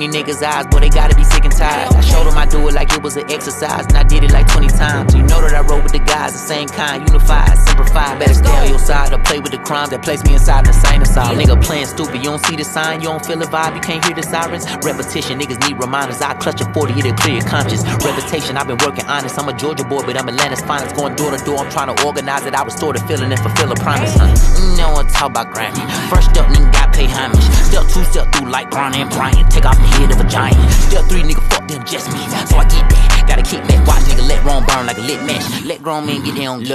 these niggas' eyes, boy, they gotta be sick and tired. I showed them I do it like it was an exercise, and I did it like 20 times. You know that I roll with the guys, the same kind, unified, simplified. Better stay on your side or play with the crimes that place me inside the insane asylum. Nigga playing stupid, you don't see the sign, you don't feel the vibe, you can't hear the sirens. Repetition, niggas need reminders. I clutch a 40, it'll clear your conscience. Reputation, I've been working honest. I'm a Georgia boy, but I'm Atlanta's finest. Going door to door, I'm trying to organize it. I restore the feeling and fulfill a promise. No one talk about Grammy. First up, nigga got pay homage. Step 2, step through like Bron and Bryant. Take off the head of a giant. Step 3, nigga, fuck them, just me. So I get that. Gotta keep that. Watch nigga let Rome burn like a lit match. Let grown men get their own love.